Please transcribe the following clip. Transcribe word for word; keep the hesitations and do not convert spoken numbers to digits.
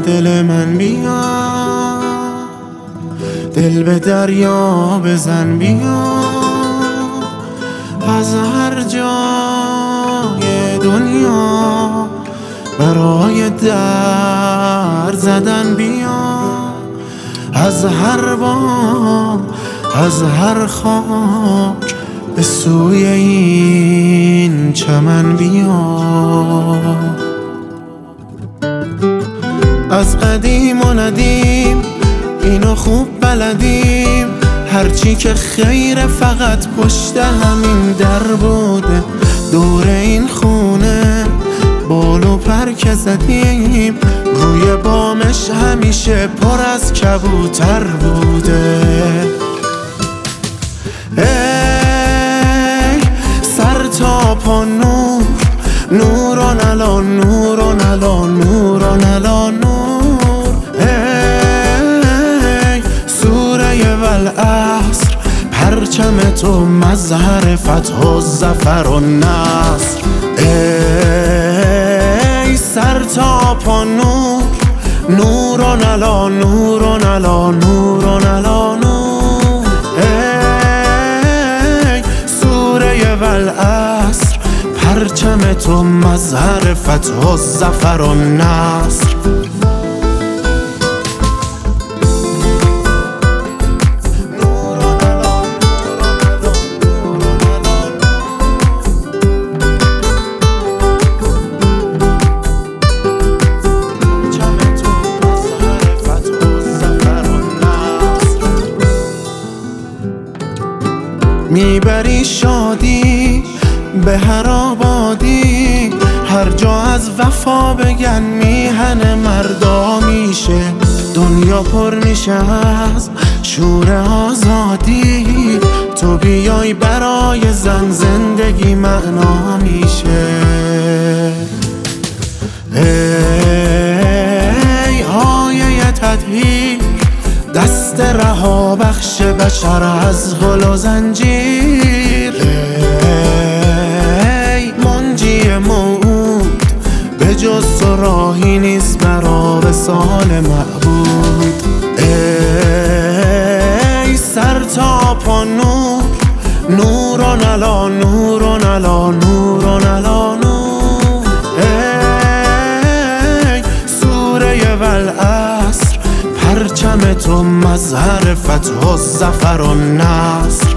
دل من بیا، دل به دریا بزن بیا، از هر جای دنیا برای در زدن بیا، از هر بام از هر خاک به سوی این چمن بیا. از قدیم و ندیم اینو خوب بلدیم، هرچی که خیر فقط پشت همین در بوده. دور این خونه بال و پر که زدیم، روی بامش همیشه پر از کبوتر بوده. ای سر تا پا نور، نوران علا نوران علا نوران علا نور. ای سوره والعصر، پرچم تو مظهر فتح و ظفر و نصر. ای سر تا پا نور، نوران علا نوران علا نوران علا نور. ای سوره والعصر، پرچم تو مظهر فتح و ظفر و نصر. میبری شادی به هر آبادی، هر جا از وفا بگن میهن مردا میشه. دنیا پر میشه از شور آزادی، تو بیای برای زن زندگی معنا میشه. ای آیه تطهیر، دست رها بخش بشر از غل و زنجیر. ای منجی موعود، به جز تو راهی نیست برا وصال معبود. ای سر تا پا نور، نوران علا نوران علا نوران علا نور. ای سوره والعصر، پرچم تو مظهر فتح و ظفر و نصر.